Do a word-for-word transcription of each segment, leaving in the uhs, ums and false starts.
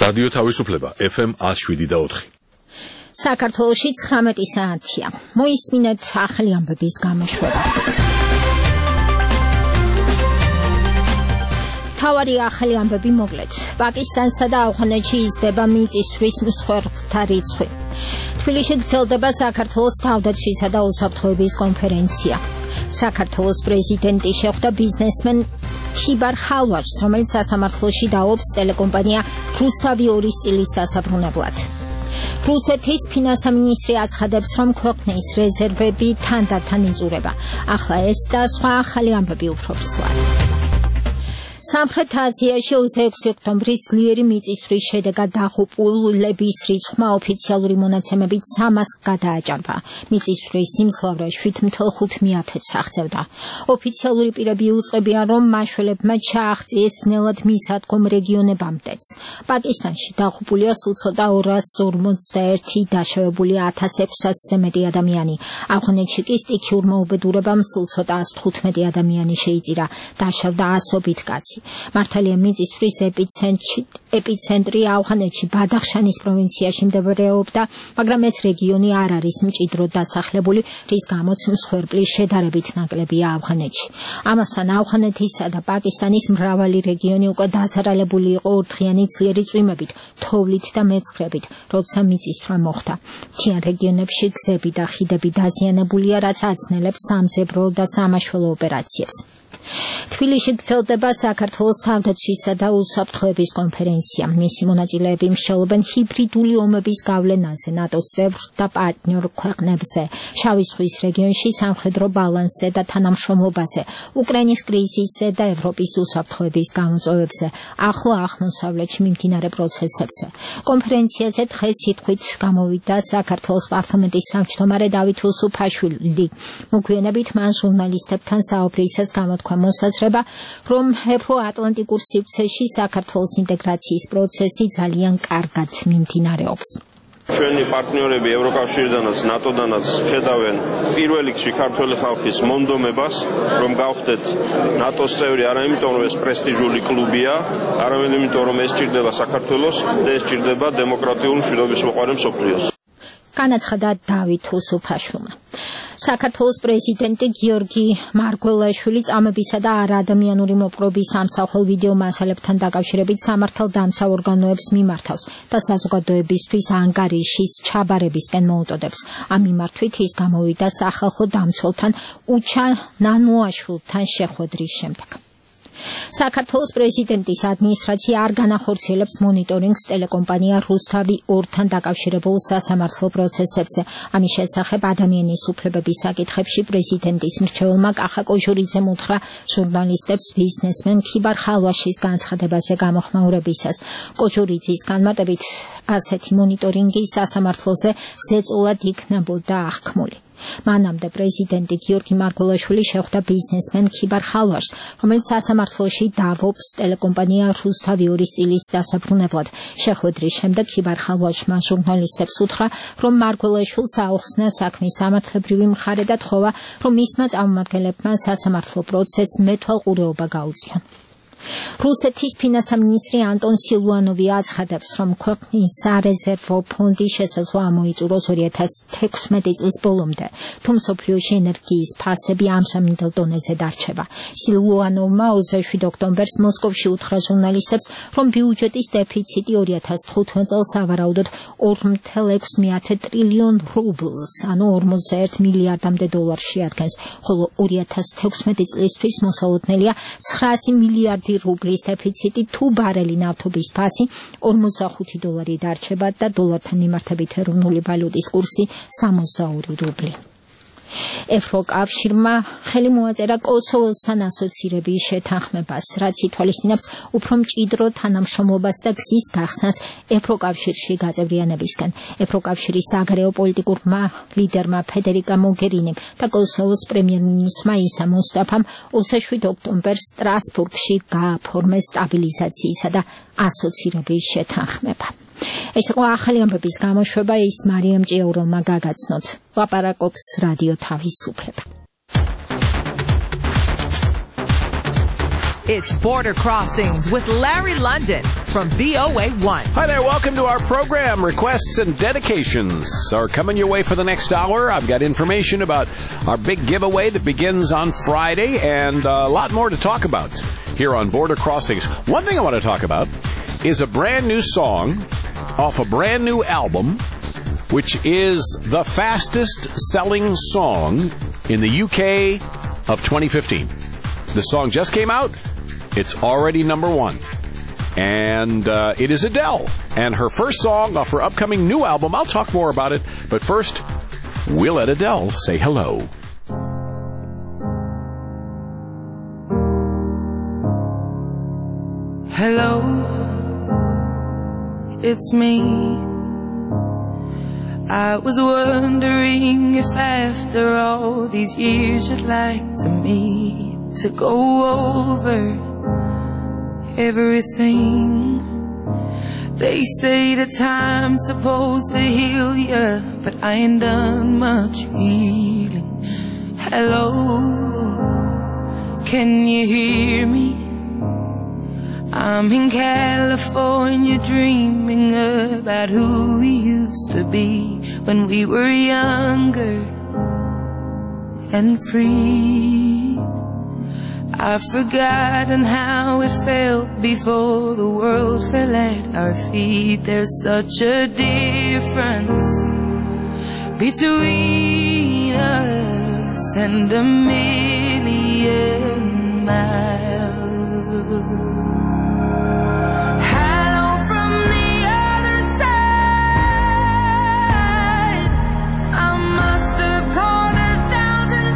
რადიო თავისუფლება F M one oh seven და four. საქართველოში ცხრამეტი საათია. მოისმინეთ ახალი ამბების გამოშვება. თავარი ახალი ამბები მოკლედ. პაკისტანსა და ავღანეთში იზრდება მიწისძვრის მსხვერპლთა რიცხვი. თბილისში გრძელდება საქართველოს თავდაცვისა და უსაფრთხოების კონფერენცია. საქართველოს პრეზიდენტი შეხვდა ბიზნესმენ ქიბარ ხალვაშს, რომელიც სასამართლოში დაობს ტელეკომპანია რუსთავი ორის წილის დასაბრუნებლად. რუსეთის ფინანსთა მინისტრი აცხადებს, რომ ქვეყნის რეზერვები თანდათან იწურება. ახლა ეს და სხვა ახალი ამბები უფრო ბრძოლად. სამხრეთ აზიაში ოცდაექვსი ოქტომბრის ძლიერი მიწისძვრის შედეგად დაღუპულების რიცხვმა ოფიციალური მონაცემებით სამას გადააჭარბა. მიწისძვრის სიმძლავრე შვიდ ათას ხუთმეათს აღწევდა. ოფიციალური პირები იუწყებიან, რომ მაშველებმა ჩააღწიეს ძნელად მისადგომ რეგიონებამდეც. პაკისტანში დაღუპულია სულ ცოტა ორას ორმოცდაერთი, დაშავებულია ათას ექვსასზე მეტი ადამიანი. ავღანეთში კი სტიქიურმა უბედურებამ სულ ცოტა ას თხუთმეტი ადამიანი შეიწირა, დაშავდა ასობით კაცი. მართალია მიწისძვრის ეპიცენტრი ავღანეთში ბადახშანის პროვინციაში მდებარეობდა, მაგრამ ეს რეგიონი არ არის მჭიდროდ დასახლებული, რის გამოც მსხვერპლის შედარებით ნაკლებია ავღანეთში. ამასთან ავღანეთისა და პაკისტანის მრავალი რეგიონი უკვე დაზარალებული იყო ორდღიანი ძლიერი წვიმებით, თოვლით და მეცხრებით, როცა მიწისძვრა მოხდა. მთიან რეგიონებში გზები და ხიდები დაზიანებულია, რაც აძნელებს სამძებრო და სამაშველო ოპერაციებს. თბილისში გრძელდება საქართველოს თავდაცვისა და უსაფრთხოების კონფერენცია. მისი მონაწილეები მსჯელობენ ჰიბრიდული ომების გავლენაზე ნატოს წევრ და პარტნიორ ქვეყნებზე, შავი ზღვის რეგიონში სამხედრო ბალანსზე და თანამშრომლობაზე, უკრაინის კრიზისზე და ევროპის უსაფრთხოების გამოწვევებზე, ახლო აღმოსავლეთში მიმდინარე პროცესებზე. კონფერენციაზე დღეს სიტყვით გამოვიდა საქართველოს პარლამენტის თავმჯდომარე დავით უსუფაშვილი. მოგვიანებით მან ჟურნალისტებთან საუბრისას გამოთქვა მოსაზრება, რომ ევროატლანტიკურ სივრცეში საქართველოს ინტეგრაციის პროცესი ძალიან კარგად მიმდინარეობს. ჩვენი პარტნიორები ევროკავშირიდანაც, ნატოდანაც ხედავენ პირველ რიგში ქართველი ხალხის მომდომებას, რომ გავხდეთ ნატოს წევრი, არა იმიტომ, რომ ეს პრესტიჟული კლუბია, არამედ იმიტომ, რომ ეს ჭირდება საქართველოს და ეს ჭირდება დემოკრატიულ მშვიდობის მოყვარე მსოფლიოს. განაცხადა დავით უსუფაშვილმა. საქართველოს პრეზიდენტი გიორგი მარგველაშვილი წამებისა და არაადამიანური მოპყრობის ამსახველ ვიდეო მასალებთან დაკავშირებით სამართალდამცა ორგანოებს მიმართავს და საზოგადოებისთვის ანგარიშის ჩაბარებისკენ მოუწოდებს. ამ მიმართვით ის გამოვიდა სახალხო დამცველთან უჩა ნანუაშვილთან შეხვედრის შემდეგ. საქართველოს პრეზიდენტის ადმინისტრაცია არ განახორციელებს მონიტორინგს ტელეკომპანია რუსთავი ორთან დაკავშირებულ სასამართლო პროცესებზე. ამის შესახებ ადამიანის უფლებების საკითხებში პრეზიდენტის მრჩეველმა კახა კოჟურიძემ უთხრა ჟურნალისტებს ბიზნესმენ ქიბარ ხალვაშის განცხადებაზე გამოხმაურებისას. კოჟურიძის განმარტებით ასეთი მონიტორინგი სასამართლოზე ზეწოლად იქნებოდა აღქმული. მანამდე პრეზიდენტი გიორგი მარგველაშვილი შეხვდა ბიზნესმენ ქიბარ ხალვაშს, რომელიც სასამართლოში დავობს ტელეკომპანია რუსთავი ორის წილის დასაბრუნებლად. შეხვედრის შემდეგ ქიბარ ხალვაშმა ჟურნალისტებს უთხრა, რომ მარგველაშვილს აუხსნა საქმის სამართლებრივი მხარე და თხოვა, რომ მისმა წარმომადგენლებმა სასამართლო პროცესს მეთვალყურეობა გაუწიონ. რუსეთის ფინანსთა მინისტრი ანტონ სილუანოვი აცხადებს, რომ ქვეყნის სარეზერვო ფონდი შესაძლოა მოიწუროს ორი ათას თექვსმეტი წლის ბოლომდე, თუ მსოფლიოში ენერგიის ფასები ამჟამინდელ დონეზე დარჩება. სილუანოვმა ოცდაშვიდ ოქტომბერს მოსკოვში უთხრა ჟურნალისტებს, რომ ბიუჯეტის დეფიციტი ორი ათას თხუთმეტ წელს სავარაუდოდ ორი ათას ექვსმეათი ტრილიონ რუბლს, ანუ ორმოცდაერთ მილიარდამდე დოლარს შეადგენს, ხოლო ორი ათას თექვსმეტი წლისთვის მოსალოდნელია ცხრაასი მილიარდი რუბლის დეფიციტი, თუ ბარელი ნავთობის ფასი ორმოცდახუთი დოლარი დარჩება და დოლართან მიმართებით ეროვნული ვალუტის კურსი სამოცდაორი რუბლი. ევროკავშირმა ხელი მოაწერა კოსოვოსთან ასოცირების შეთანხმებას, რაც ითვალისწინებს უფრო მჭიდრო თანამშრომლობას და გზის გახსნას ევროკავშირში გაწევრიანებისკენ. ევროკავშირის საგარეო პოლიტიკურმა ლიდერმა ფედერიკა მოგერინიმ და კოსოვოს პრემიერ-მინისტრმა ისა მუსტაფამ ოცდაშვიდ ოქტომბერს სტრასბურგში გააფორმეს სტაბილიზაციისა და ასოცირების შეთანხმება. ეს იყო ახალი ამბების გამოშვება, ის მარიამ ჭიაურელმა გაგაცნოთ. ლაპარაკობს რადიო თავისუფლება. It's Border Crossings with Larry London from V O A one. Hi there. Welcome to our program. Requests and dedications are coming your way for the next hour. I've got information about our big giveaway that begins on Friday and a lot more to talk about here on Border Crossings. One thing I want to talk about is a brand new song off a brand new album, which is the fastest selling song in the U K of twenty fifteen. The song just came out. It's already number one. And uh, it is Adele. And her first song off her upcoming new album. I'll talk more about it. But first, we'll let Adele say hello. Hello, it's me. I was wondering if after all these years you'd like to meet to go over everything. They say that time's supposed to heal ya, but I ain't done much healing. Hello, can you hear me? I'm in California dreaming about who we used to be when we were younger and free. I've forgotten how it felt before the world fell at our feet. There's such a difference between us and a million miles. Hello from the other side. I must have called a thousand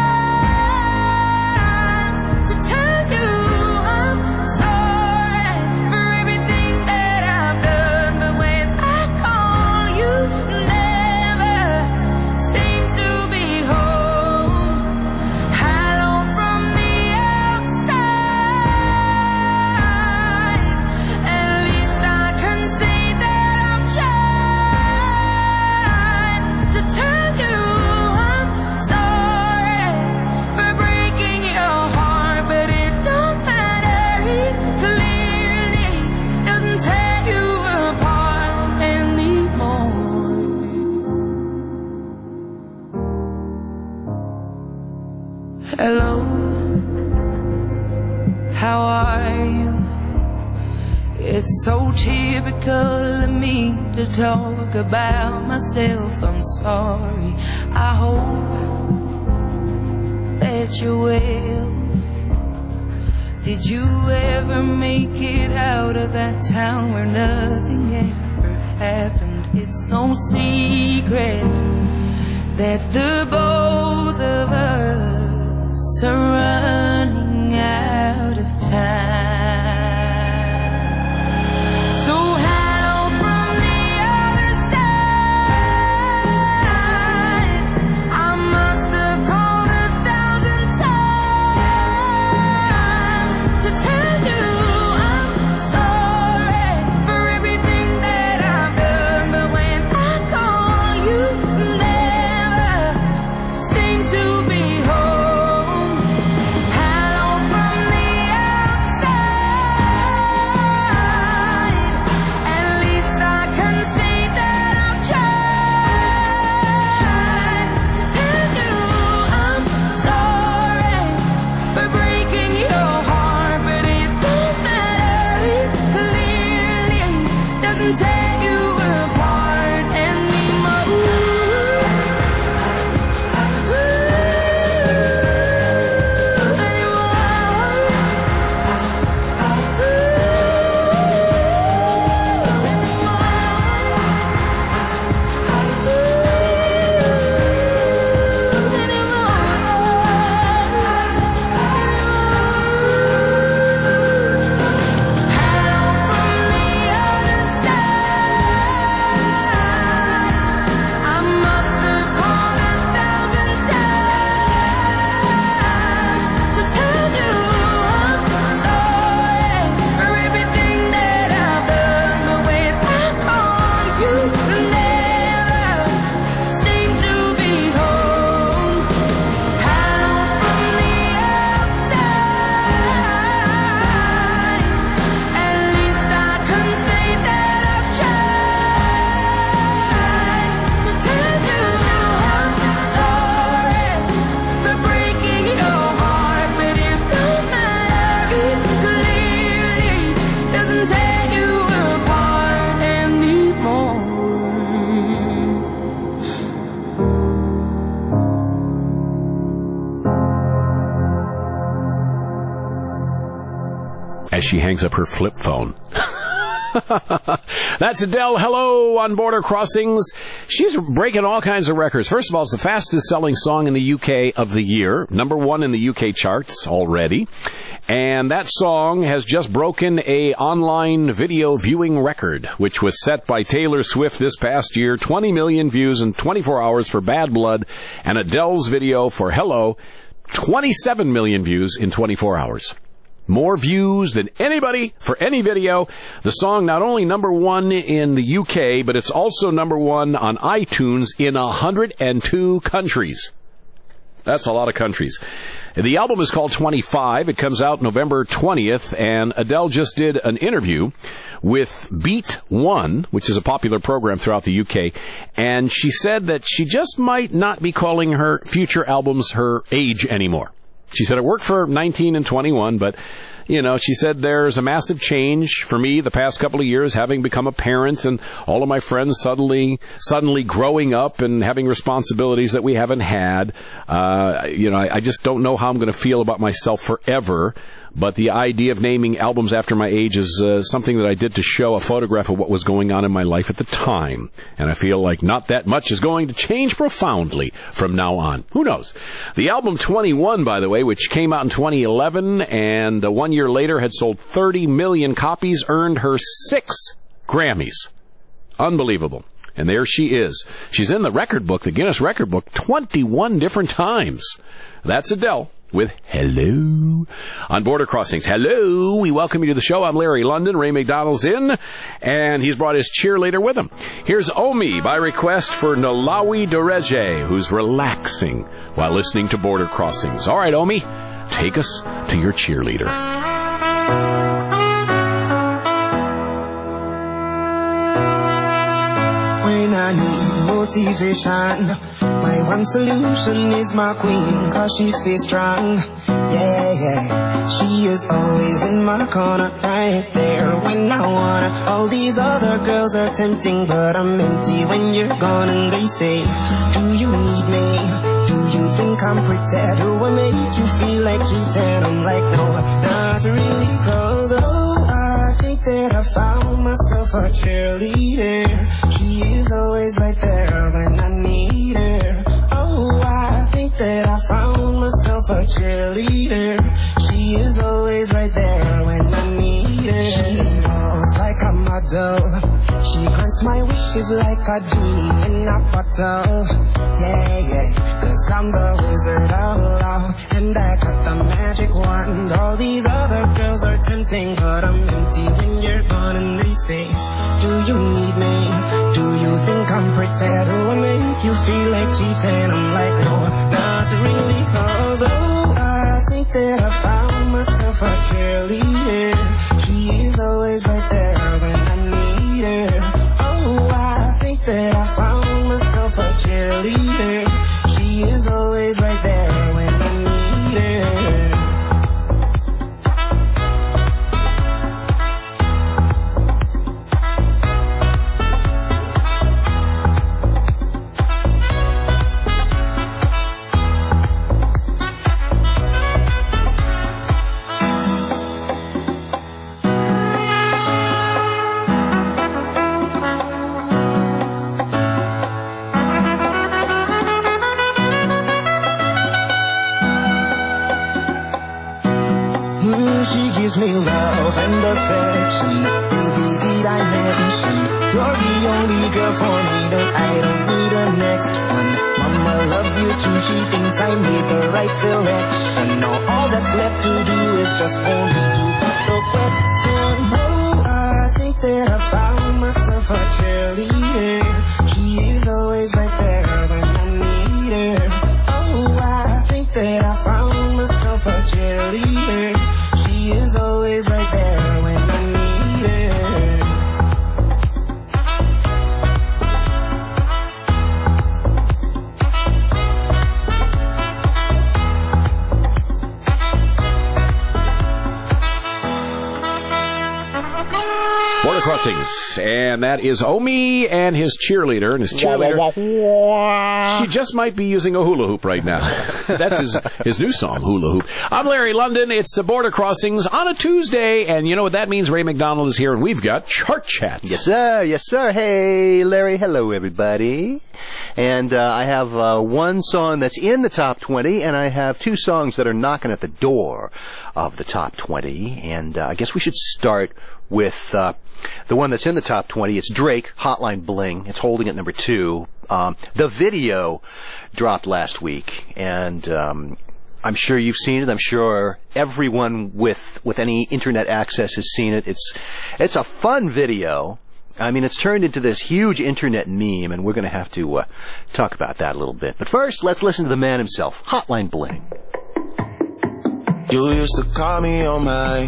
times to tell you I'm sorry for everything that I've done. But when I call, you never seem to be home. Hello from the outside. At least I can say that I've tried to tell you I'm sorry for breaking your heart, but it don't matter. It clearly doesn't tear you apart anymore. Hello, how are you? It's so typical of me to talk about myself. I'm sorry. I hope that you're well. Did you ever make it out of that town where nothing ever happened? It's no secret that the both of us are running out of time. So hello from the other side. I must have called a thousand times to tell you I'm sorry for everything that I've done. But when I call, you never seem as she hangs up her flip phone. That's Adele. Hello on Border Crossings. She's breaking all kinds of records. First of all, it's the fastest selling song in the U K of the year. Number one in the U K charts already. And that song has just broken a online video viewing record, which was set by Taylor Swift this past year. twenty million views in twenty-four hours for Bad Blood. And Adele's video for Hello, twenty-seven million views in twenty-four hours. More views than anybody for any video. The song not only number one in the U K, but it's also number one on iTunes in one hundred two countries. That's a lot of countries. The album is called twenty-five. It comes out November twentieth, and Adele just did an interview with Beat One, which is a popular program throughout the U K, and she said that she just might not be calling her future albums her age anymore. She said it worked for nineteen and twenty-one, but, you know, she said there's a massive change for me the past couple of years, having become a parent and all of my friends suddenly suddenly growing up and having responsibilities that we haven't had. Uh, you know, I, I just don't know how I'm going to feel about myself forever. But the idea of naming albums after my age is uh, something that I did to show a photograph of what was going on in my life at the time. And I feel like not that much is going to change profoundly from now on. Who knows? The album twenty-one, by the way, which came out in twenty eleven and uh, one year later had sold thirty million copies, earned her six Grammys. Unbelievable. And there she is. She's in the record book, the Guinness Record Book, twenty-one different times. That's Adele with Hello on Border Crossings. Hello, we welcome you to the show. I'm Larry London. Ray McDonald's in, and he's brought his cheerleader with him. Here's Omi by request for Nalawi Dereje, who's relaxing while listening to Border Crossings. All right, Omi, take us to your cheerleader. When I need motivation, my one solution is my queen, cause she stays strong. Yeah, yeah, she is always in my corner, right there when I wanna. All these other girls are tempting, but I'm empty when you're gone. And they say, do you need me? Do you think I'm pretend? Do I make you feel like cheating? I'm like, no, not really, cause oh, I think that I found myself a cheerleader. She is always right there when I need her. Oh, I think that I found myself a cheerleader. She is always right there when I need her. She walks like a model. She grants my wishes like a genie in a bottle. Yeah, yeah, cause I'm the wizard of love, and I got the magic wand. All these other girls are tempting, but I'm empty when you're gone. And they say, do you need me? Do you think I'm pretend? Do I make you feel like cheating? I'm like, no, not really, cause oh, I think that I found myself a cheerleader. She is always right there when I need her. Oh, I think that I found myself a cheerleader. She is always right there when I need her. She gives me love and affection. Baby, did I mention you're the only girl for me? No, I don't need a next one. Mama loves you too. She thinks I made the right selection. Now all that's left to do is just for me to put the question. Oh, I think that I found myself a cheerleader. She is always right there when I need her. Oh, I think that I found myself a cheerleader. She is always right there when I need her. Crossings. And that is Omi and his cheerleader. And his cheerleader, she just might be using a hula hoop right now. That's his, his new song, Hula Hoop. I'm Larry London. It's the Border Crossings on a Tuesday. And you know what that means? Ray McDonald is here, and we've got Chart Chat. Yes, sir. Yes, sir. Hey, Larry. Hello, everybody. And uh, I have uh, one song that's in the top twenty, and I have two songs that are knocking at the door of the top twenty. And uh, I guess we should start with uh, the one that's in the top twenty. It's Drake, Hotline Bling. It's holding at number two. Um, the video dropped last week, and um, I'm sure you've seen it. I'm sure everyone with with any internet access has seen it. It's it's a fun video. I mean, it's turned into this huge internet meme, and we're going to have to uh, talk about that a little bit. But first, let's listen to the man himself, Hotline Bling. You used to call me on my...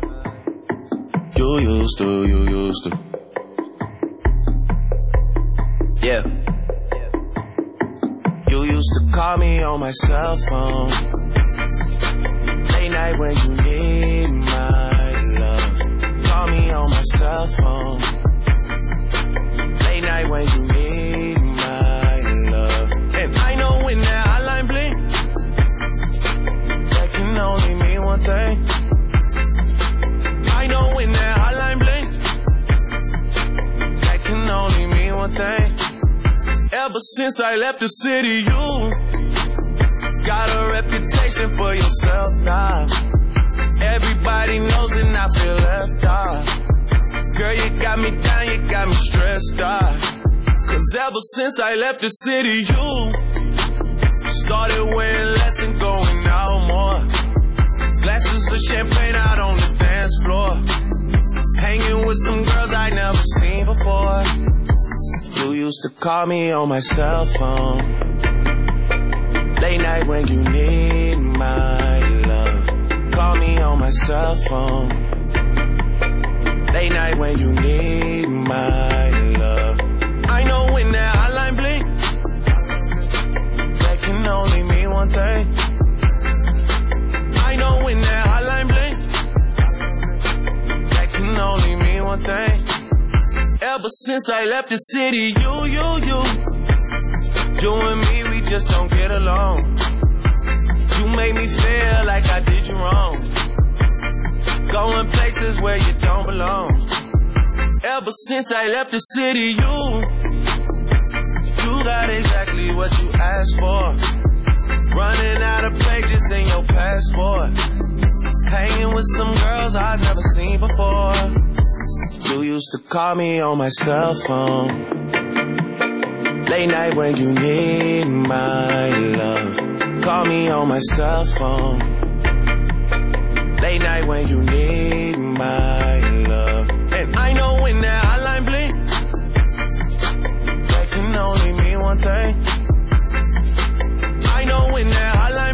You used to, you used to. Yeah. You used to call me on my cell phone. Late night when you need my love. Call me on my cell phone. Late night when you need my love. And I know when that hotline blink, that can only mean one thing. I know when that hotline blink, that can only mean one thing. Ever since I left the city, you got a reputation for yourself now. Everybody knows and I feel left out. Girl, you got me down, you got me stressed out. Cause ever since I left the city, you started wearing less and going out more. Glasses of champagne out on the dance floor. Hanging with some girls I never seen before. You used to call me on my cell phone. Late night when you need my love. Call me on my cell phone. Late night when you need my love. I know when that hotline blink, that can only mean one thing. I know when that hotline blink, that can only mean one thing. Ever since I left the city, you, you, you, you and me, we just don't get along. You make me feel like I did you wrong. Going places where you don't belong. Ever since I left the city, you, you got exactly what you asked for. Running out of pages in your passport. Hanging with some girls I've never seen before. You used to call me on my cell phone. Late night when you need my love. Call me on my cell phone. Late night when you need my love. And I know when that hotline blink, that can only mean one thing. I know when that hotline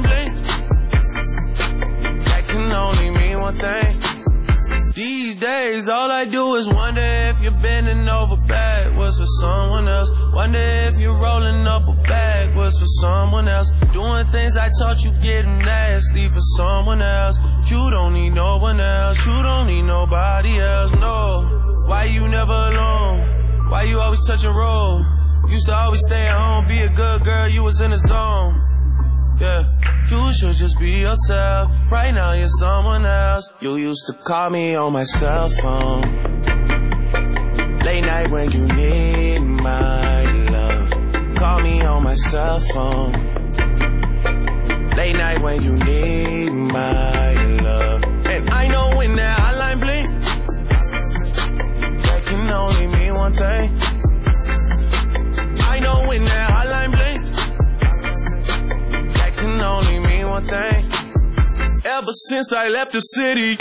blink, that can only mean one thing. These days, all I do is wonder if you're bending over backwards for someone else. Wonder if you're rolling up a backwards for someone else. Doing things I taught you, getting nasty for someone else. You don't need no one else. You don't need nobody else, no. Why you never alone? Why you always touch a roll? Used to always stay at home, be a good girl, you was in the zone. Yeah, you should just be yourself. Right now you're someone else. You used to call me on my cell phone. Late night when you need my love. Call me on my cell phone. Late night when you need my love. And I know when that hotline blink, that can only mean one thing. I know when that hotline blink, that can only mean one thing. Ever since I left the city.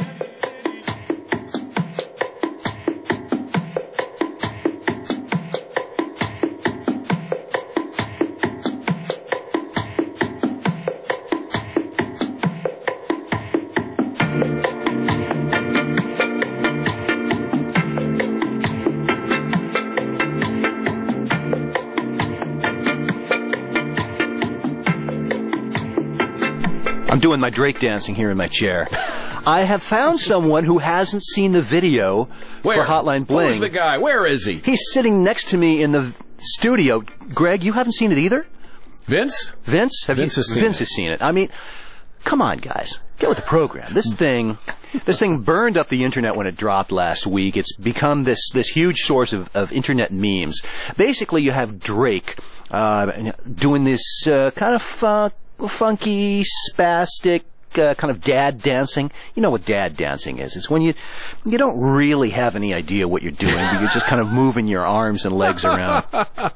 I'm doing my Drake dancing here in my chair. I have found someone who hasn't seen the video Where? for Hotline Bling. Who's the guy? Where is he? He's sitting next to me in the v- studio. Greg, you haven't seen it either? Vince? Vince? Have Vince you? has seen Vince it. has seen it. I mean, come on, guys. Get with the program. This thing, this thing burned up the internet when it dropped last week. It's become this, this huge source of, of internet memes. Basically, you have Drake uh, doing this uh, kind of uh, funky, spastic, Uh, kind of dad dancing. You know what dad dancing is. It's when you you don't really have any idea what you're doing, but you're just kind of moving your arms and legs around.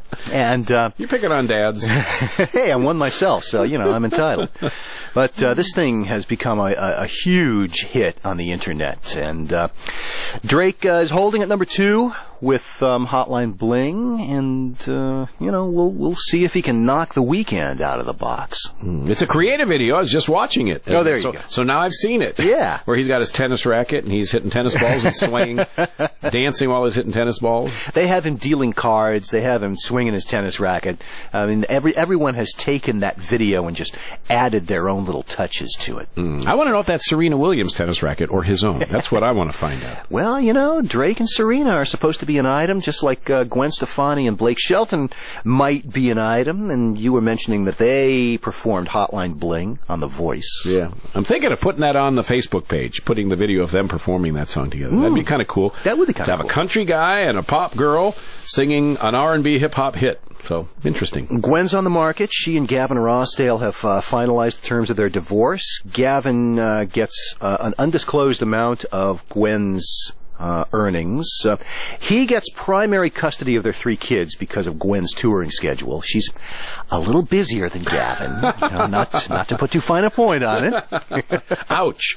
And uh, You're picking on dads. hey, I'm one myself, so, you know, I'm entitled. But uh, this thing has become a, a, a huge hit on the internet. And uh, Drake uh, is holding at number two with um, Hotline Bling. And, uh, you know, we'll we'll see if he can knock The Weeknd out of the box. It's a creative video. I was just watching it. Oh, there you so, go. So now I've seen it. Yeah. Where he's got his tennis racket and he's hitting tennis balls and swaying, dancing while he's hitting tennis balls. They have him dealing cards. They have him swinging his tennis racket. I mean, every everyone has taken that video and just added their own little touches to it. Mm. I want to know if that's Serena Williams' tennis racket or his own. That's what I want to find out. Well, you know, Drake and Serena are supposed to be an item, just like uh, Gwen Stefani and Blake Shelton might be an item. And you were mentioning that they performed Hotline Bling on The Voice. Yeah. I'm thinking of putting that on the Facebook page, putting the video of them performing that song together. Mm. That'd be kind of cool. That would be kind to of have cool. a country guy and a pop girl singing an R and B hip-hop hit. So, interesting. Gwen's on the market. She and Gavin Rossdale have uh, finalized the terms of their divorce. Gavin uh, gets uh, an undisclosed amount of Gwen's uh, earnings. Uh, he gets primary custody of their three kids because of Gwen's touring schedule. She's a little busier than Gavin. You know, not, not to put too fine a point on it. Ouch.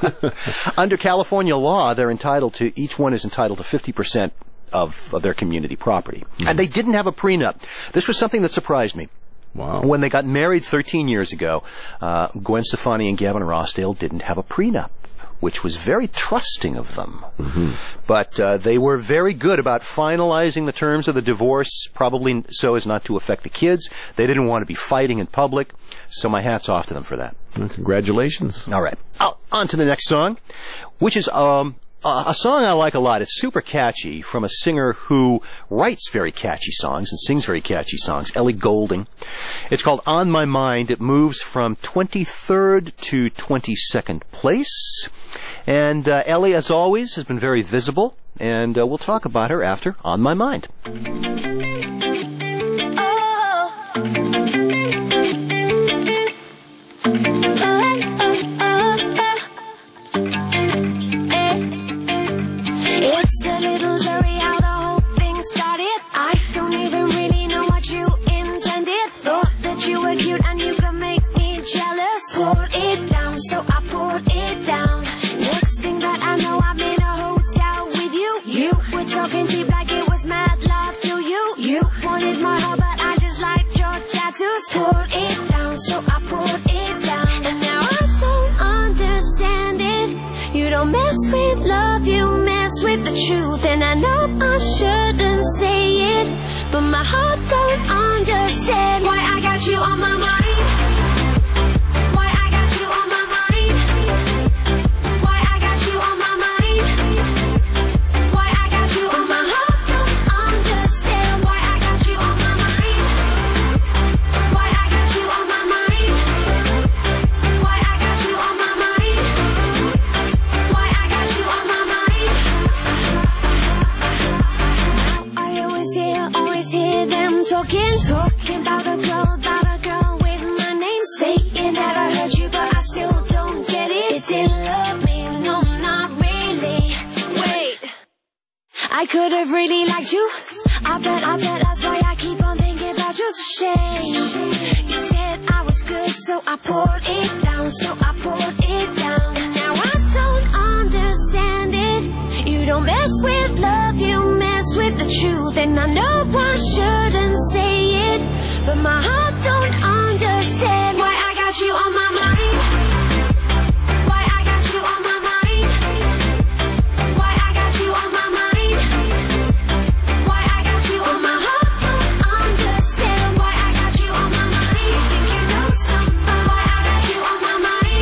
Under California law, they're entitled to, each one is entitled to fifty percent of, of their community property. Mm-hmm. And they didn't have a prenup. This was something that surprised me. Wow. When they got married thirteen years ago, uh, Gwen Stefani and Gavin Rossdale didn't have a prenup, which was very trusting of them. Mm-hmm. But uh, they were very good about finalizing the terms of the divorce, probably so as not to affect the kids. They didn't want to be fighting in public, so my hat's off to them for that. Well, congratulations. All right. Oh, on to the next song, which is um, a, a song I like a lot. It's super catchy, from a singer who writes very catchy songs and sings very catchy songs, Ellie Goulding. It's called On My Mind. It moves from twenty-third to twenty-second place. And uh, Ellie, as always, has been very visible, and uh, we'll talk about her after On My Mind. It's a little blurry how the whole thing started. I don't even really know what you intended. Thought that you were cute and you could make me jealous. Poured it down, so I poured it down. Next thing that I know, I'm in a hotel with you. You were talking cheap like it was mad love to you. You wanted my heart, but I just liked your tattoos. Poured it down, so I poured it down. And now I don't understand it. You don't mess with love, you mess with the truth. And I know I shouldn't say it, but my heart don't understand why I got you on my mind. Why I got you on my mind. Why I got you on my mind. Why I got you on my heart don't understand why I got you on my mind. Why I got you on my mind. Why I got you on my mind. Why I got you on my mind. I always hear, always hear them talking, talking about a girl, about a girl with my name, saying that I heard you, but I still don't get it. It didn't love me, no, not really. Wait, I could have really liked you. I bet, I bet that's why I keep on thinking about you. It's a shame. You said I was good, so I poured it down, so I poured it down. And now I don't understand it. You don't mess with love, you mess with the truth. And I know I shouldn't say it, but my heart don't understand why I got you on my mind. Why I got you on my mind. Why I got you on my mind. Why I got you on my heart don't understand why I got you on my mind. You think you know something? Why I got you on my mind.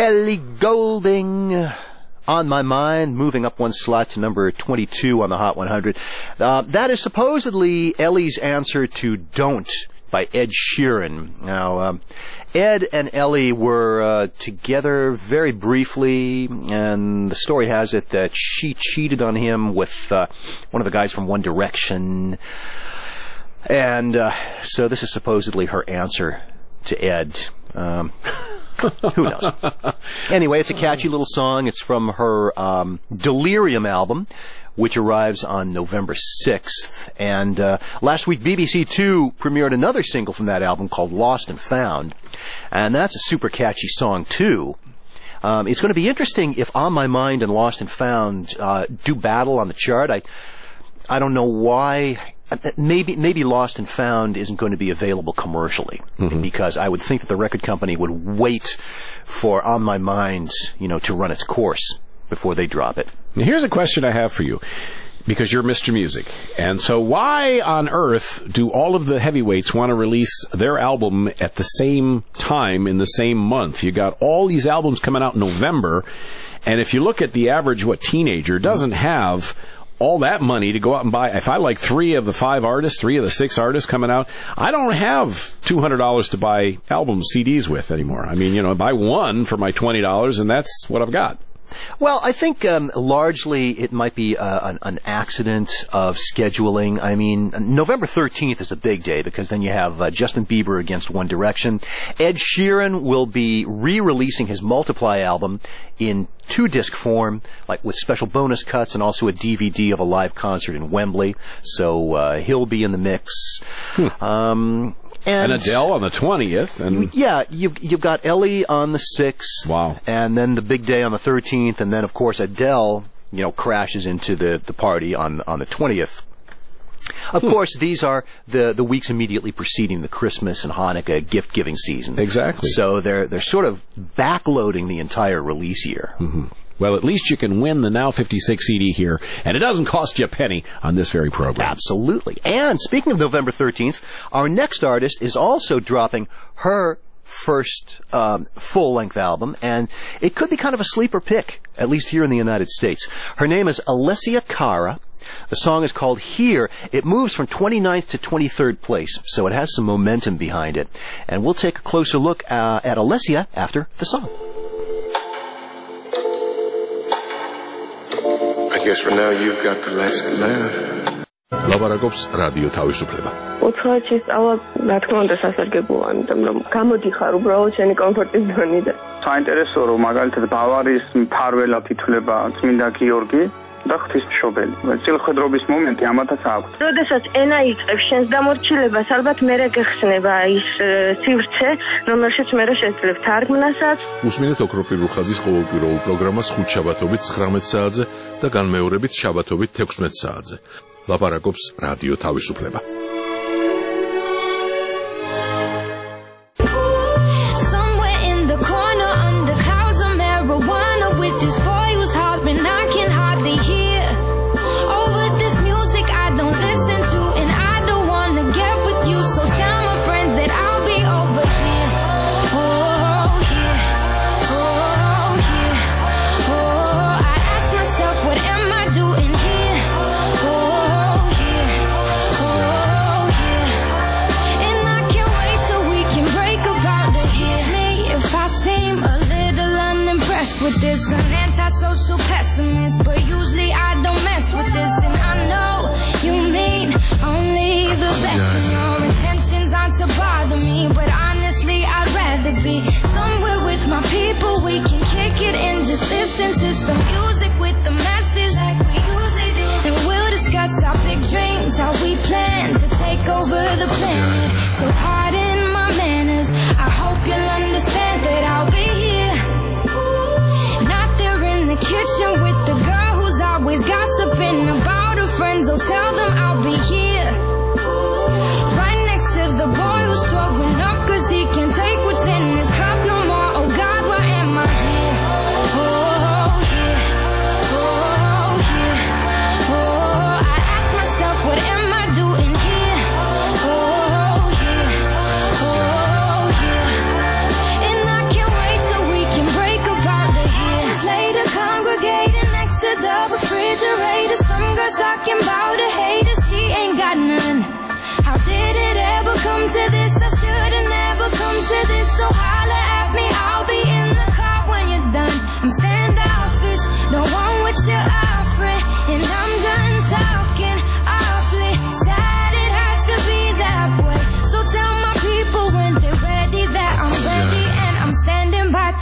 Ellie Goulding. On My Mind, moving up one slot to number twenty-two on the Hot one hundred. Uh, that is supposedly Ellie's answer to Don't by Ed Sheeran. Now, um, Ed and Ellie were uh, together very briefly, and the story has it that she cheated on him with uh, one of the guys from One Direction. And uh, so this is supposedly her answer to Ed. Um... Who knows? Anyway, it's a catchy little song. It's from her um, Delirium album, which arrives on November sixth. And uh, last week, B B C Two premiered another single from that album called Lost and Found. And that's a super catchy song, too. Um, it's going to be interesting if On My Mind and Lost and Found uh, do battle on the chart. I, I don't know why... Maybe maybe Lost and Found isn't going to be available commercially, mm-hmm. because I would think that the record company would wait for On My Mind, you know, to run its course before they drop it. Now, here's a question I have for you, because you're Mister Music. And so why on earth do all of the heavyweights want to release their album at the same time in the same month? You got all these albums coming out in November, and if you look at the average, what, teenager doesn't have all that money to go out and buy. If I like three of the five artists, three of the six artists coming out, I don't have two hundred dollars to buy album C Ds with anymore. I mean, you know, buy one for my twenty dollars, and that's what I've got. Well, I think um, largely it might be uh, an, an accident of scheduling. I mean, November thirteenth is a big day because then you have uh, Justin Bieber against One Direction. Ed Sheeran will be re-releasing his Multiply album in two-disc form, like with special bonus cuts and also a D V D of a live concert in Wembley. So uh, he'll be in the mix. Hmm. Um, And, and Adele on the twentieth. And yeah, you've, you've got Ellie on the sixth. Wow. And then the big day on the thirteenth. And then, of course, Adele, you know, crashes into the, the party on, on the twentieth. Of hmm. course, these are the, the weeks immediately preceding the Christmas and Hanukkah gift-giving season. Exactly. So they're, they're sort of backloading the entire release year. Mm-hmm. Well, at least you can win the Now fifty-six C D here, and it doesn't cost you a penny on this very program. Absolutely. And speaking of November thirteenth, our next artist is also dropping her first um, full-length album, and it could be kind of a sleeper pick, at least here in the United States. Her name is Alessia Cara. The song is called Here. It moves from twenty-ninth to twenty-third place, so it has some momentum behind it. And we'll take a closer look uh, at Alessia after the song. I guess for now you've got the last laugh. ლაპარაკობს რადიო თავისუფლება. ოთხი წავა, რა თქმა უნდა, სასარგებლოა, იმიტომ რომ გამოდიხარ უბრალოდ შენი კომფორტის ზონიდან. საინტერესოა, რომ მაგალითად ბავარიის მფარველად ითვლება წმინდა გიორგი და ღვთისმშობელი. წილხედრობის მომენტი ამათაც აქვს. როდესაც ენა იწყებს შენს დამორჩილებას, ალბათ მერე გეხსნება ის სივრცე, რომელშიც მერე შეძლებ თარგმნასაც. უსმინეთ ოქროპირ რუხაძის ყოველკვირეულ პროგრამას ხუთ შაბათობით ცხრამეტ საათზე და განმეორებით შაბათობით თექვსმეტ საათზე. ლაპარაკობს რადიო თავისუფლება. Somewhere in the corner under clouds of marijuana with this boy who's hollering I can hardly hear. Over this music I don't listen to and I don't wanna get with you, so tell my friends that I'll be over here. Oh here, oh here, oh I ask myself what am I doing here? Oh here, oh here, and I can't wait till we can break up out of here. Me if I seem a little unimpressed with this, an antisocial pessimist, but usually I don't mess with this, and I know you mean only the best, and your intentions aren't to bother me, but honestly I'd rather be somewhere with my people. We can kick it and just listen to some music with the message like we usually do, and we'll discuss our big dreams, how we plan to take over the planet. So pardon my manners, I hope you'll understand that I'll be here, not there in the kitchen with the girl who's always gossiping about her friends. Oh, tell them I'll be here, right next to the boy who's throwing up cause he can't take what's in his cup no more. Oh God, why am I here? Oh here, oh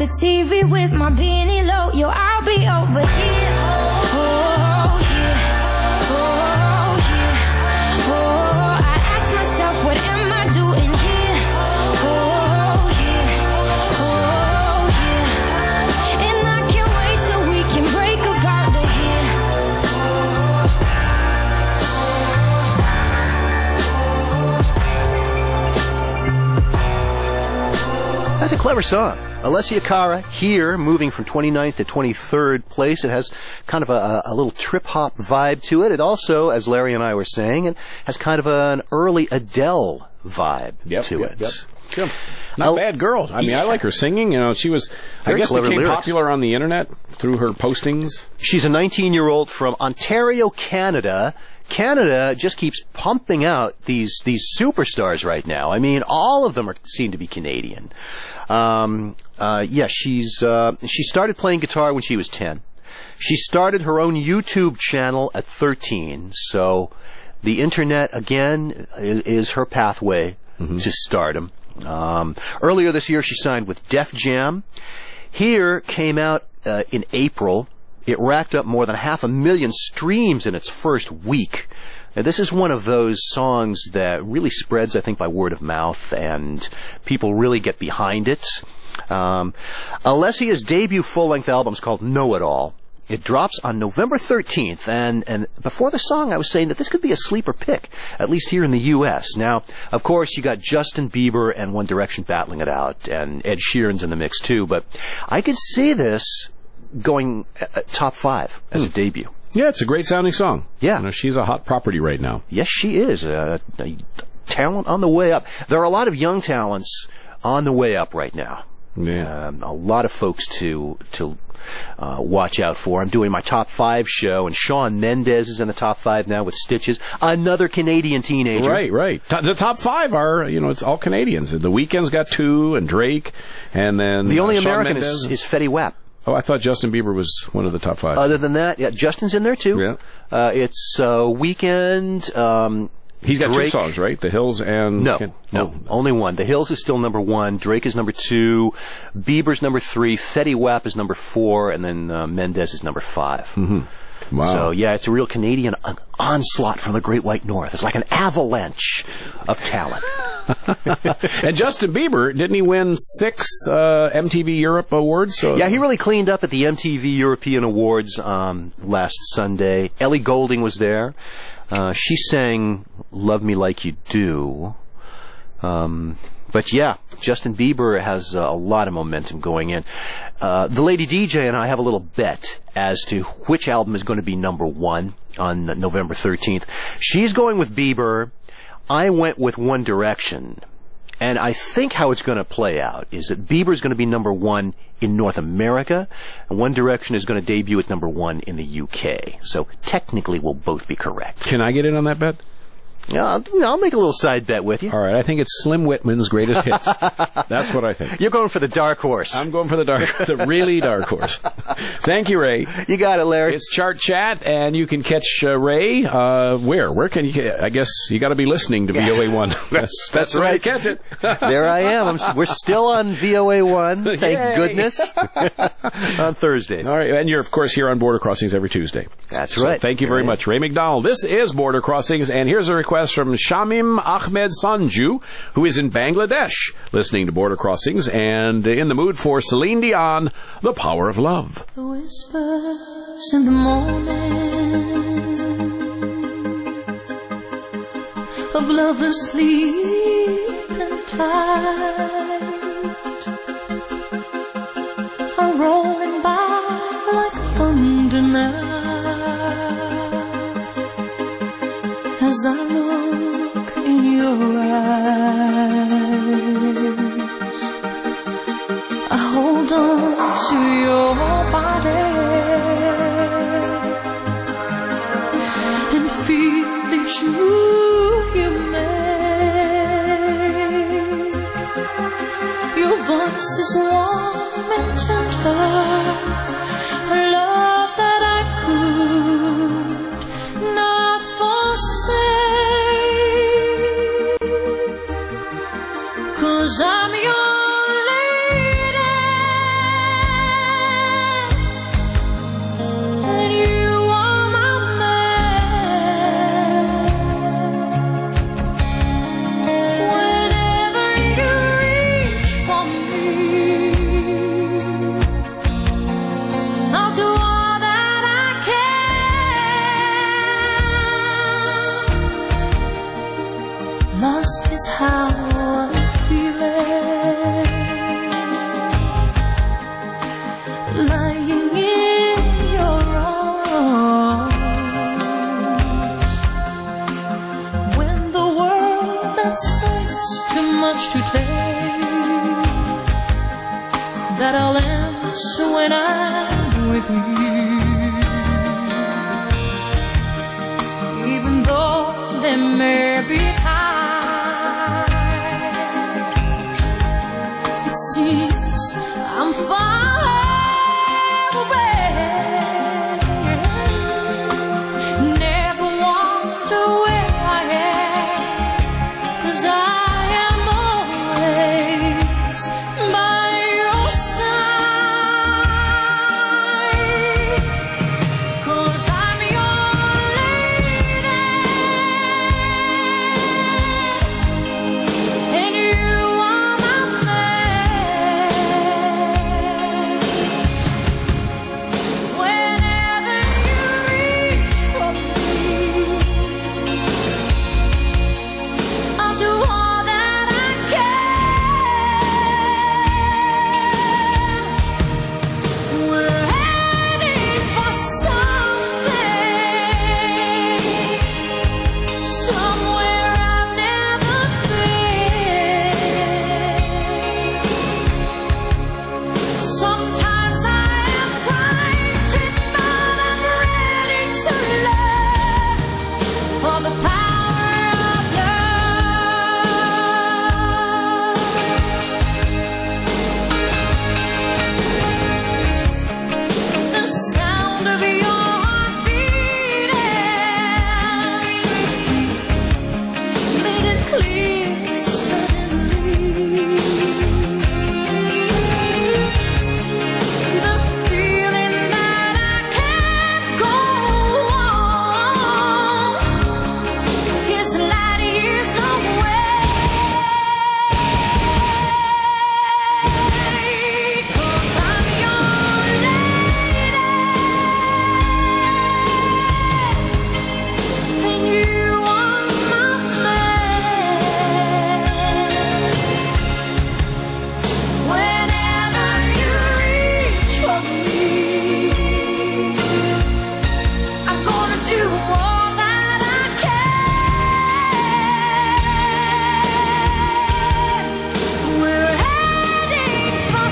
the T V with my beanie low. Yo, I'll be over here. Oh, yeah. Oh, yeah. Oh, I ask myself, what am I doing here? Oh, yeah. Oh, yeah. And I can't wait till we can break up out of here. That's a clever song. Alessia Cara here, moving from twenty-ninth to twenty-third place. It has kind of a, a little trip-hop vibe to it. It also, as Larry and I were saying, it has kind of an early Adele vibe yep, to yep, it. Yep. Yep. Not a bad girl. I mean, I like her singing. You know, she was, Very I guess, clever became lyrics. popular on the internet through her postings. She's a nineteen-year-old from Ontario, Canada. Canada just keeps pumping out these these superstars right now. I mean, all of them are seem to be Canadian. Um, uh, yeah, she's uh, she started playing guitar when she was ten. She started her own YouTube channel at thirteen. So the internet again is, is her pathway mm-hmm. to stardom. Um, earlier this year, she signed with Def Jam. Here came out uh, in April. It racked up more than half a million streams in its first week. Now, this is one of those songs that really spreads, I think, by word of mouth, and people really get behind it. Um, Alessia's debut full-length album is called Know It All. It drops on November thirteenth, and, and before the song, I was saying that this could be a sleeper pick, at least here in the U S. Now, of course, you got Justin Bieber and One Direction battling it out, and Ed Sheeran's in the mix, too, but I could see this going uh, top five as hmm. a debut. Yeah, it's a great sounding song. Yeah. You know, she's a hot property right now. Yes, she is. Uh, a talent on the way up. There are a lot of young talents on the way up right now. Yeah. Um, a lot of folks to to uh, watch out for. I'm doing my top five show, and Shawn Mendes is in the top five now with Stitches, another Canadian teenager. Right, right. The top five are, you know, it's all Canadians. The Weeknd's got two, and Drake, and then the only uh, American is, is Fetty Wap. Oh, I thought Justin Bieber was one of the top five. Other than that, yeah, Justin's in there too. Yeah. Uh, it's uh, Weeknd. Um, He's got Drake. two songs, right? The Hills and... No, Can... no, oh. only one. The Hills is still number one. Drake is number two. Bieber's number three. Fetty Wap is number four. And then uh, Mendes is number five. Mm-hmm. Wow. So, yeah, it's a real Canadian onslaught from the Great White North. It's like an avalanche of talent. And Justin Bieber, didn't he win six uh, M T V Europe awards? So... Yeah, he really cleaned up at the M T V European Awards um, last Sunday. Ellie Goulding was there. Uh, she sang Love Me Like You Do. Um, but yeah, Justin Bieber has uh, a lot of momentum going in. Uh, the Lady D J and I have a little bet as to which album is going to be number one on November thirteenth. She's going with Bieber. I went with One Direction. And I think how it's going to play out is that Bieber is going to be number one in North America, and One Direction is going to debut at number one in the U K. So technically we'll both be correct. Can I get in on that bet? Yeah, I'll, I'll make a little side bet with you. All right, I think it's Slim Whitman's greatest hits. That's what I think. You're going for the dark horse. I'm going for the dark, the really dark horse. Thank you, Ray. You got it, Larry. It's Chart Chat, and you can catch uh, Ray. Uh, where? Where can you? I guess you got to be listening to V O A one. That's, that's, that's the way right. to catch it. There I am. I'm, we're still on V O A one. Thank Yay. goodness. On Thursdays. All right, and you're of course here on Border Crossings every Tuesday. That's so right. Thank you very right. much, Ray McDonald. This is Border Crossings, and here's a request from Shamim Ahmed Sanju, who is in Bangladesh, listening to Border Crossings and in the mood for Celine Dion, The Power of Love. The whispers in the morning of lovers sleeping tight are rolling by like thunder now as I look in your eyes. I hold on to your body and feel the truth you make. Your voice is warm and tender, a love that I could not forsake. 'Cause I'm your lady, that I'll answer when I'm with you. Even though there may be times it seems I'm far away. Never wonder where I am, 'cause I am always by your side. 'Cause I'm your lady, and you are my man. Whenever you reach for me, I'll do all that I can. We're heading for something, somewhere I've never been. Sometimes I am frightened, but I'm ready to learn for the power of love. The sound of your heart beating made it clear suddenly. The feeling that I can't go on is light years away. 'Cause I'm your lady, and you are my man. Whenever you reach for me, I'm gonna do all that I can. We're heading for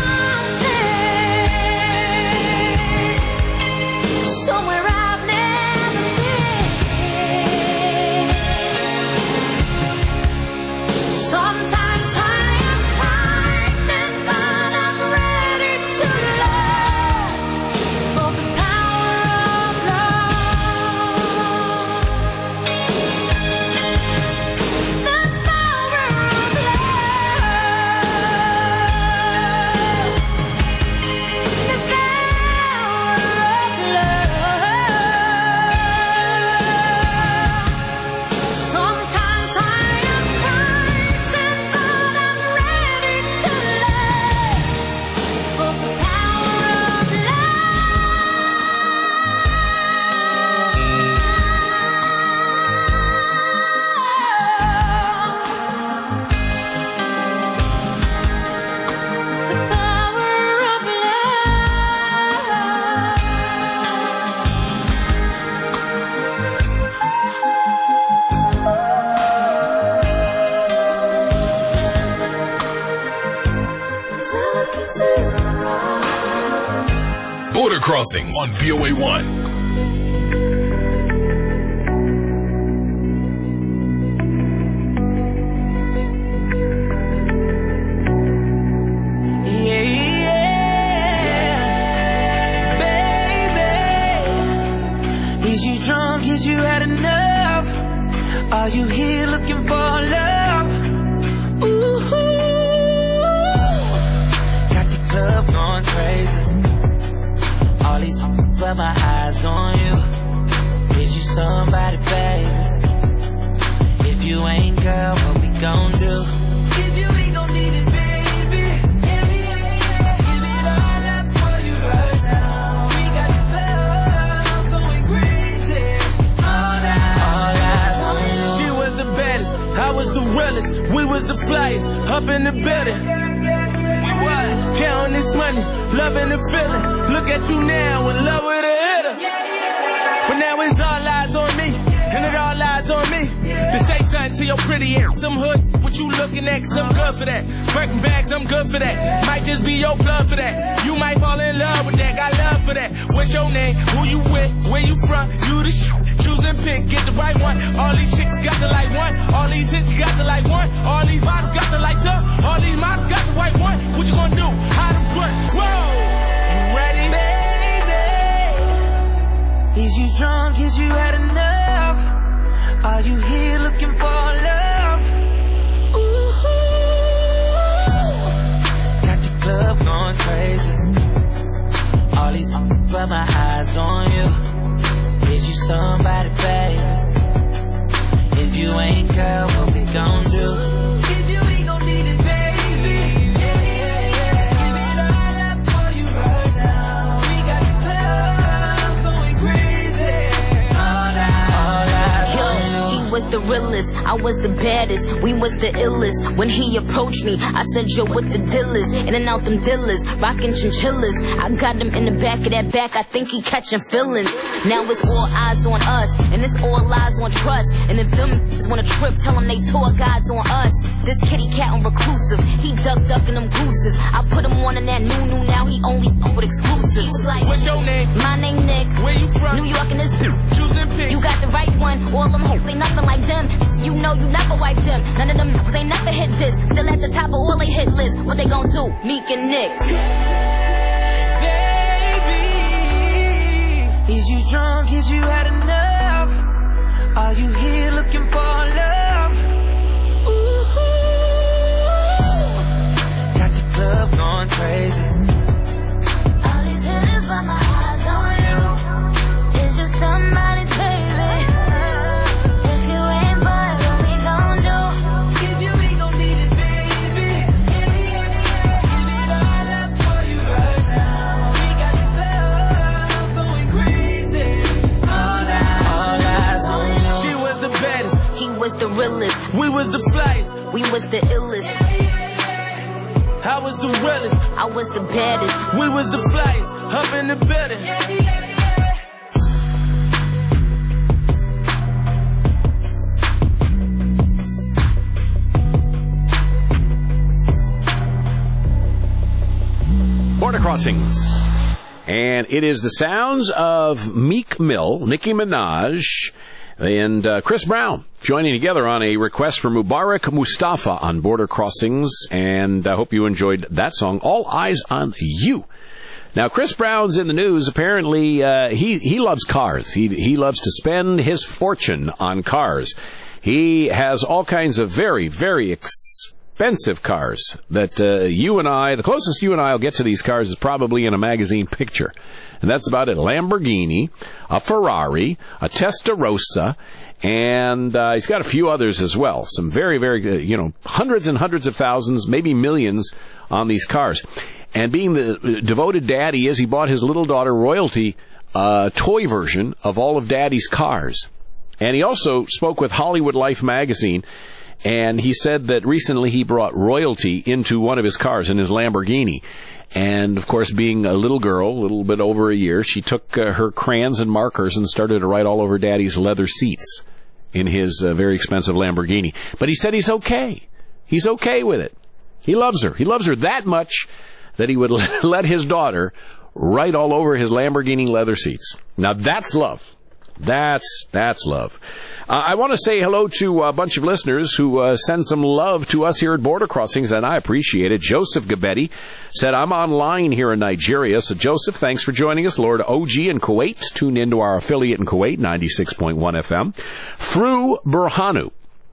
something, somewhere I've never been. Sometimes I am frightened, but I'm ready to learn for the power of love. The power of love. The power of love. Sometimes I am frightened, but I'm ready to learn for the power of Border Crossings on V O A one. Yeah, yeah, baby. Is you drunk? Is you had enough? Are you here looking for love? Ooh, got the club going crazy. All these but my eyes on you. Is you somebody, baby? If you ain't, girl, what we gon' do? If you ain't gon' need it, baby, yeah, yeah, yeah. Give it all up for you right now. We got the club going crazy. All eyes, all eyes on you. She was the baddest, I was the realest. We was the flyest, up in the building. We was counting this money, loving the feeling. Look at you now, in love with a hitter. But now it's all eyes on me, and it all lies on me. To say something to your pretty ass. Some hood, what you looking at, 'cause I'm good for that. Birkin bags, I'm good for that. Might just be your blood for that. You might fall in love with that, got love for that. What's your name, who you with, where you from, you the shit. Choose and pick, get the right one. All these chicks got the like one. All these hits got the like one. All these models got the lights up. All these models got the white one. What you gonna do? How to run? Whoa! You ready? Baby, is you drunk? Is you had enough? Are you here looking for love? Ooh, got the club going crazy. All these but my eyes on you. Is you somebody, baby? If you ain't, girl, what we gon' do? If you ain't gon' need it, baby. Yeah, yeah, yeah. Give it all up for you right now. We got the club going crazy. All eyes, all eyes on you. He was the realest, I was the baddest, we was the illest. When he approached me, I said, yo, what the deal is? In and out them dealers, rockin' chinchillas. I got him in the back of that back, I think he catching feelings. Now it's all eyes on us, and it's all lies on trust. And if them is wanna trip, tell them they tour guides on us. This kitty cat on reclusive, he duck duckin' them gooses. I put him on in that new new, now he only f- with exclusives. He was like, what's your name? My name Nick. Where you from? New York and this Choose and pick. You got the right one, all them hoes ain't nothing like them. You know you never wipe them. None of them hoes ain't never hit this. Still at the top of all they hit list. What they gon' do? Meek and Nick. Is you drunk? Is you had enough? Are you here looking for love? Ooh, got the club going crazy. All these hitters but my eyes on you. Is you somebody's baby? If you ain't, boy, what we gon' do? If you ain't gon' need it, baby. Give it all up for you right now. We got the club going crazy. All eyes, all eyes on you. She was the baddest. He was the realest. We was the flyest. We was the illest. I was the realest. I was the baddest. We was the flyest. Up in the building. Border Crossings. And it is the sounds of Meek Mill, Nicki Minaj, and uh, Chris Brown joining together on a request for Mubarak Mustafa on Border Crossings. And I hope you enjoyed that song, All Eyes on You. Now, Chris Brown's in the news. Apparently, uh, he, he loves cars. He, he loves to spend his fortune on cars. He has all kinds of very, very expensive cars that uh, you and I, the closest you and I will get to these cars is probably in a magazine picture. And that's about it. A Lamborghini, a Ferrari, a Testarossa, and uh, he's got a few others as well. Some very, very, uh, you know, hundreds and hundreds of thousands, maybe millions on these cars. And being the devoted dad he is, he bought his little daughter Royalty a toy version of all of Daddy's cars. And he also spoke with Hollywood Life magazine, and he said that recently he brought Royalty into one of his cars, in his Lamborghini. And, of course, being a little girl, a little bit over a year, she took uh, her crayons and markers and started to write all over Daddy's leather seats in his uh, very expensive Lamborghini. But he said he's okay. He's okay with it. He loves her. He loves her that much that he would let his daughter write all over his Lamborghini leather seats. Now, that's love. That's, that's love. Uh, I want to say hello to a bunch of listeners who uh, send some love to us here at Border Crossings, and I appreciate it. Joseph Gabetti said, I'm online here in Nigeria. So, Joseph, thanks for joining us. Lord O G in Kuwait, tuned into our affiliate in Kuwait, ninety-six point one F M. Fru Burhanu,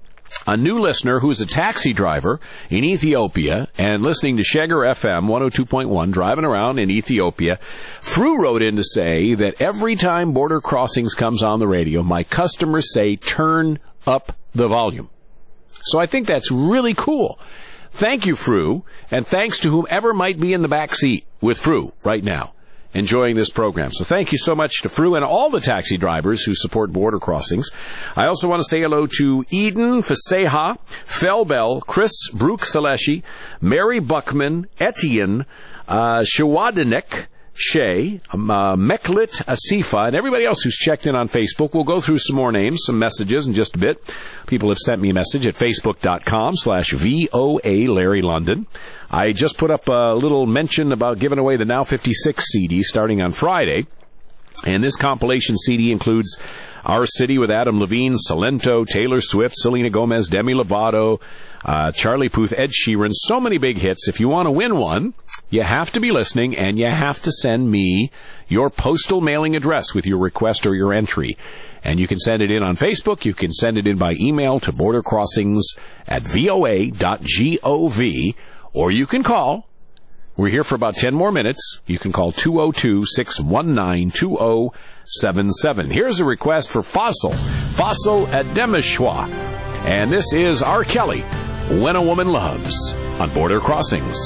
a new listener who's a taxi driver in Ethiopia and listening to Sheger F M one oh two point one, driving around in Ethiopia. Fru wrote in to say that every time Border Crossings comes on the radio, my customers say, turn up the volume. So I think that's really cool. Thank you, Fru, and thanks to whomever might be in the back seat with Fru right now, enjoying this program. So thank you so much to Fru and all the taxi drivers who support Border Crossings. I also want to say hello to Eden Faseha, Felbel, Chris Brook Saleshi, Mary Buckman, Etienne, uh, Shawadanek, Shay, um, uh, Meklit Asifa, and everybody else who's checked in on Facebook. We'll go through some more names, some messages in just a bit. People have sent me a message at facebook.com slash VOA Larry London. I just put up a little mention about giving away the Now fifty-six C D starting on Friday. And this compilation C D includes Our City with Adam Levine, Salento, Taylor Swift, Selena Gomez, Demi Lovato, uh, Charlie Puth, Ed Sheeran, so many big hits. If you want to win one, you have to be listening, and you have to send me your postal mailing address with your request or your entry. And you can send it in on Facebook. You can send it in by email to border crossings at voa dot gov, or you can call. We're here for about ten more minutes. You can call two oh two, six one nine, two oh seven seven. Here's a request for Fossil. Fossil at Demishwa. And this is R. Kelly, When a Woman Loves, on Border Crossings.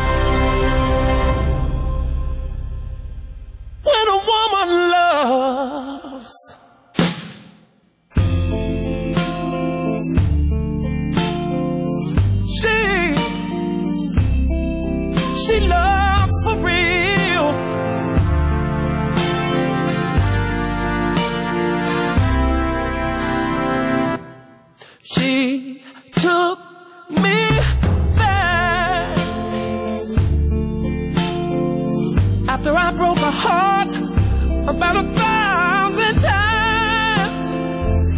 When a woman loves, she, she loves for real. She took me back after I broke her heart about a thousand times.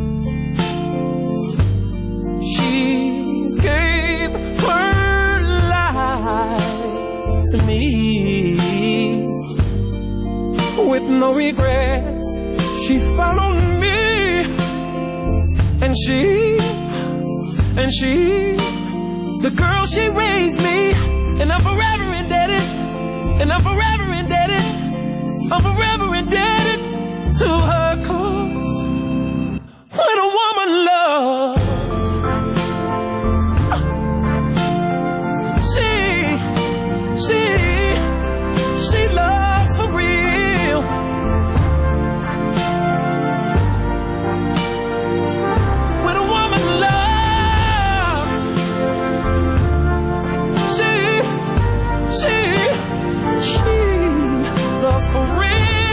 She gave her life to me with no regrets. She followed me, and she, and she, the girl she raised me, and I'm forever indebted, and I'm forever indebted. I'm forever indebted to her, 'cause when a woman loves, she, she, she loves for real. When a woman loves, she, she, she loves for real.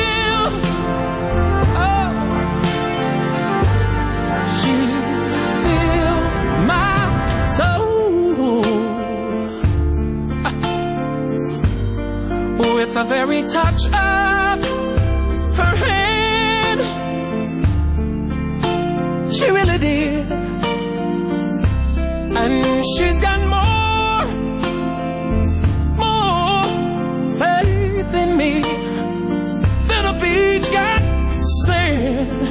With the very touch of her hand, she really did. And she's got more, more faith in me than a beach got sand.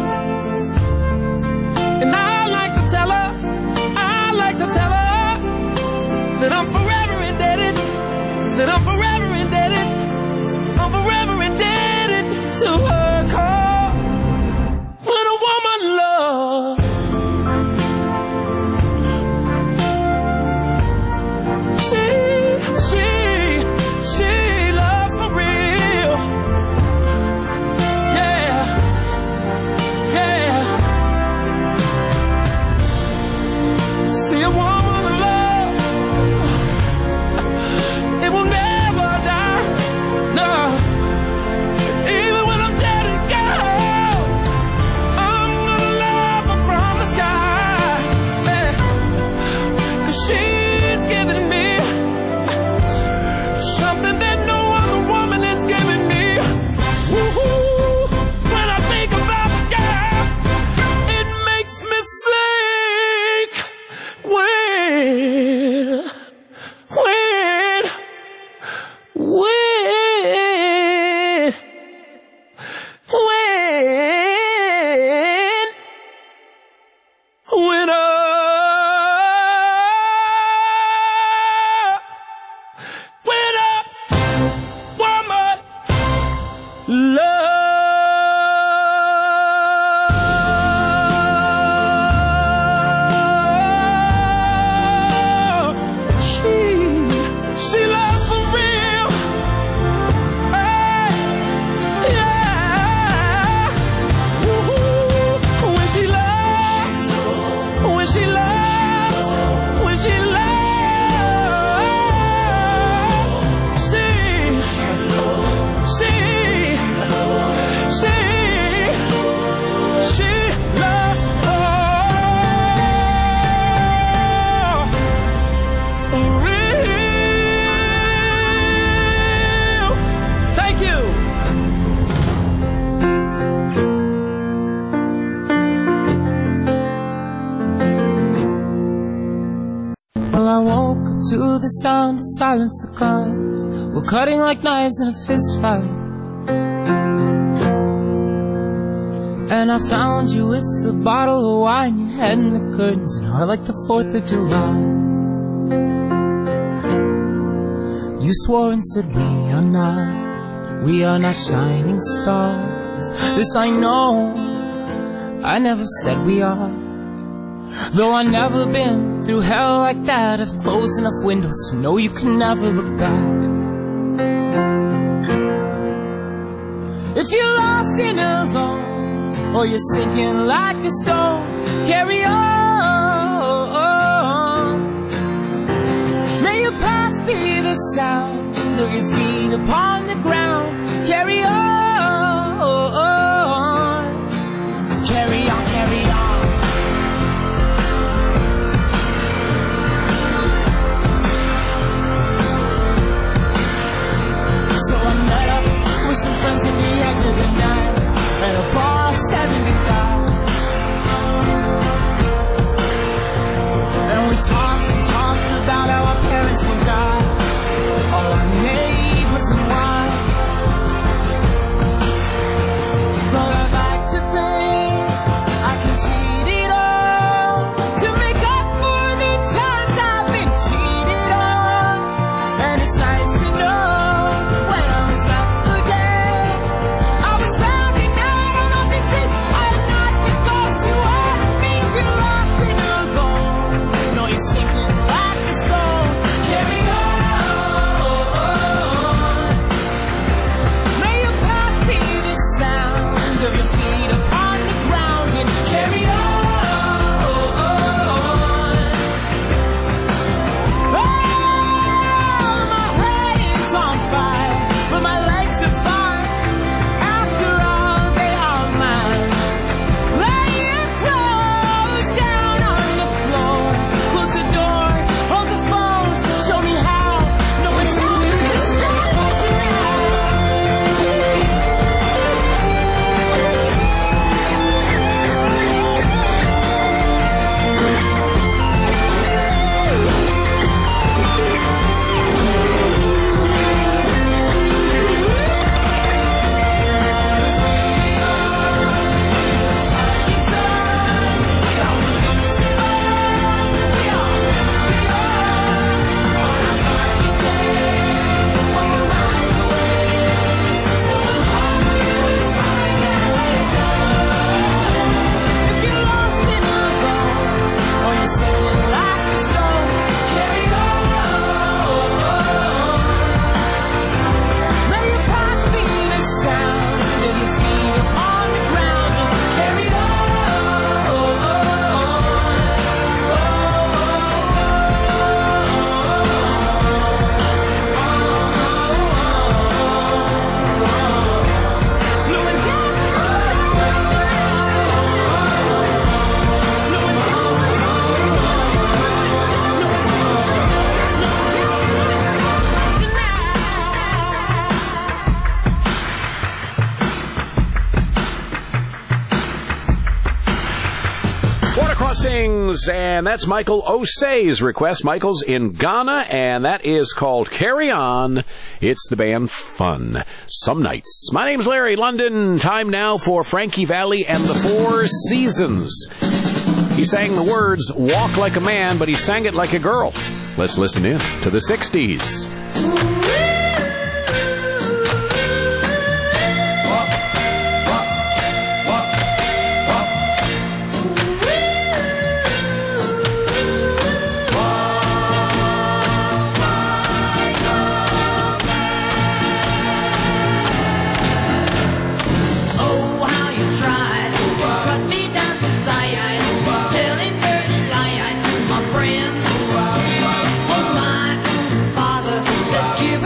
And I like to tell her, I like to tell her that I'm forever indebted, that I'm forever indebted, I'm forever indebted to her, 'cause when a woman loves, she, she, she loves for real. Yeah, yeah. See a woman love, it will never die. No, even when I'm dead and gone, I'm gonna love her from the sky. Yeah. 'Cause she's giving me something that no other woman is giving me. Woo-hoo. When I think about the girl, it makes me sick. When, when, when, when, when a when a woman loves, she, she loves for real. Hey, yeah. Woo-hoo. When she loves, when she loves, when she loves, see, the sound to silence the guns. We're cutting like knives in a fist fight. And I found you with a bottle of wine, your head in the curtains, and heart like the fourth of July. You swore and said we are not, we are not shining stars. This I know, I never said we are. Though I've never been through hell like that, I've closed enough windows to know you can never look back. If you're lost and alone, or you're sinking like a stone, carry on. May your path be the sound of your feet upon the ground. Carry on. Carry on, carry on. So I met up with some friends at the edge of the night, at a bar of seventy-five. And we talked and talked about how our parents forgot all our neighbors and wives. But I'd like to think I can cheat it all to make up for the times I've been cheated on. And it's nice to know when I was left for dead, I was standing out on the streets. I had not the thought to what means you're lost and alone. No, you're sinking like a stone. Carry on. May your path be the sound of your feet upon the ground, and carry on. Oh, my head is on fire, but my legs are fine. After all, they are mine. Lay your clothes down on the floor, close the door, hold the phone, show me how. No, it's not this time. If you're lost and alone, or you're sinking like a stone, carry on. May your path be the sound of your feet upon the ground, and carry on. Border Crossings, and that's Michael Osei's request. Michael's in Ghana, and that is called Carry On. It's the band Fun. Some nights. My name's Larry London. Time now for Frankie Valli and the Four Seasons. He sang the words, walk like a man, but he sang it like a girl. Let's listen in to the sixties. Oh, how you tried to cut me down to size, telling dirty lies to my friends. My own father said, give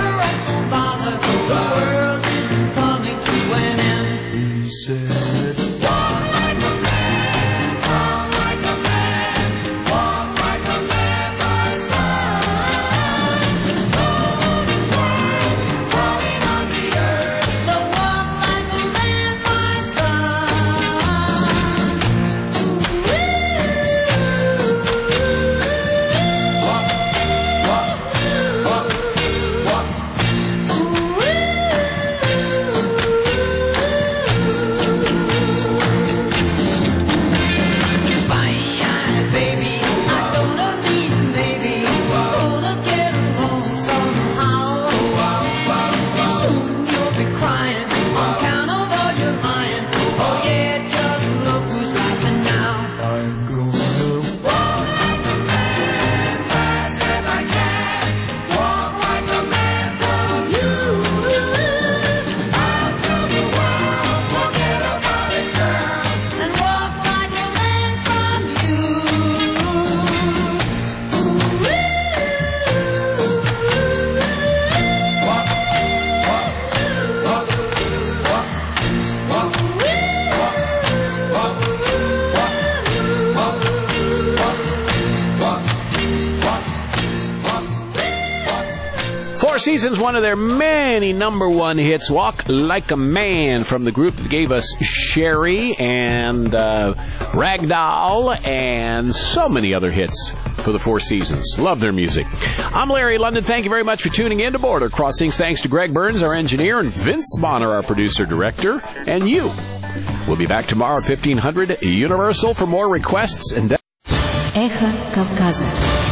Four Seasons, one of their many number one hits, Walk Like a Man, from the group that gave us Sherry and uh, Ragdoll and so many other hits for the Four Seasons. Love their music. I'm Larry London. Thank you very much for tuning in to Border Crossings. Thanks to Greg Burns, our engineer, and Vince Bonner, our producer-director, and you. We'll be back tomorrow at fifteen hundred Universal for more requests and... Эхо Кавказа.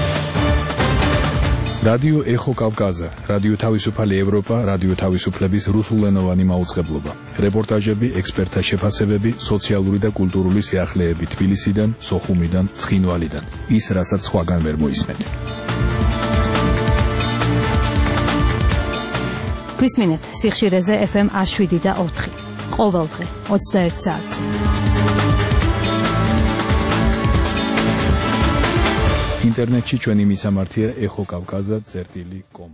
რადიო ეხო კავკაზა, რადიო თავისუფალი ევროპა, რადიო თავისუფლების რუსულენოვანი მაუწყებლობა. რეპორტაჟები, ექსპერტთა შეფასებები, სოციალური და კულტურული სიახლეები თბილისიდან, სოხუმიდან, ცხინვალიდან. ის, რასაც სხვაგან ვერ მოისმენთ. გვისმინეთ სიხშირეზე ეფ ემ ათს შვიდი და ოთხი. ყოველდღე ოცდაერთ საათზე. ინტერნეტში ჩვენი მისამართია ეხო კავკაზა წერტილი კომ